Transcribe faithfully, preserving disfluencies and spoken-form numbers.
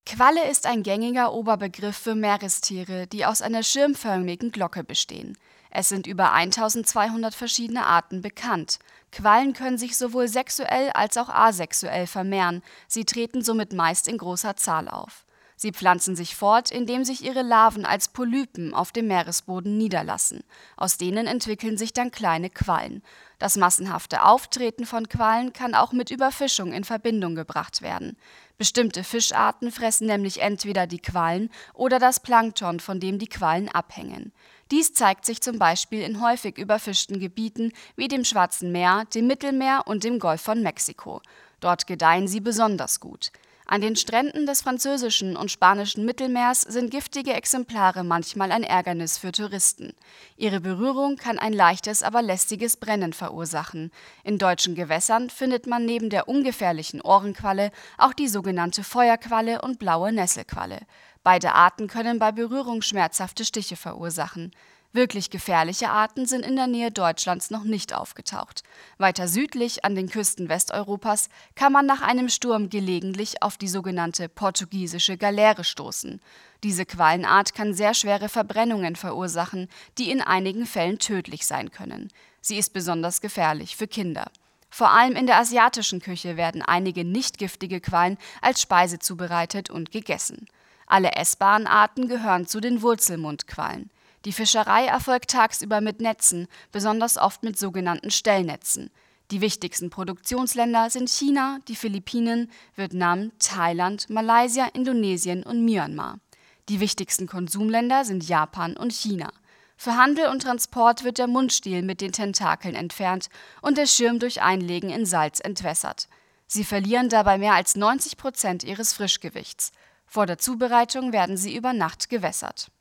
Qualle ist ein gängiger Oberbegriff für Meerestiere, die aus einer schirmförmigen Glocke bestehen. Es sind über eintausendzweihundert verschiedene Arten bekannt. Quallen können sich sowohl sexuell als auch asexuell vermehren, sie treten somit meist in großer Zahl auf. Sie pflanzen sich fort, indem sich ihre Larven als Polypen auf dem Meeresboden niederlassen. Aus denen entwickeln sich dann kleine Quallen. Das massenhafte Auftreten von Quallen kann auch mit Überfischung in Verbindung gebracht werden. Bestimmte Fischarten fressen nämlich entweder die Quallen oder das Plankton, von dem die Quallen abhängen. Dies zeigt sich zum Beispiel in häufig überfischten Gebieten wie dem Schwarzen Meer, dem Mittelmeer und dem Golf von Mexiko. Dort gedeihen sie besonders gut. An den Stränden des französischen und spanischen Mittelmeers sind giftige Exemplare manchmal ein Ärgernis für Touristen. Ihre Berührung kann ein leichtes, aber lästiges Brennen verursachen. In deutschen Gewässern findet man neben der ungefährlichen Ohrenqualle auch die sogenannte Feuerqualle und blaue Nesselqualle. Beide Arten können bei Berührung schmerzhafte Stiche verursachen. Wirklich gefährliche Arten sind in der Nähe Deutschlands noch nicht aufgetaucht. Weiter südlich, an den Küsten Westeuropas, kann man nach einem Sturm gelegentlich auf die sogenannte portugiesische Galeere stoßen. Diese Quallenart kann sehr schwere Verbrennungen verursachen, die in einigen Fällen tödlich sein können. Sie ist besonders gefährlich für Kinder. Vor allem in der asiatischen Küche werden einige nicht giftige Quallen als Speise zubereitet und gegessen. Alle essbaren Arten gehören zu den Wurzelmundquallen. Die Fischerei erfolgt tagsüber mit Netzen, besonders oft mit sogenannten Stellnetzen. Die wichtigsten Produktionsländer sind China, die Philippinen, Vietnam, Thailand, Malaysia, Indonesien und Myanmar. Die wichtigsten Konsumländer sind Japan und China. Für Handel und Transport wird der Mundstiel mit den Tentakeln entfernt und der Schirm durch Einlegen in Salz entwässert. Sie verlieren dabei mehr als neunzig Prozent ihres Frischgewichts. Vor der Zubereitung werden sie über Nacht gewässert.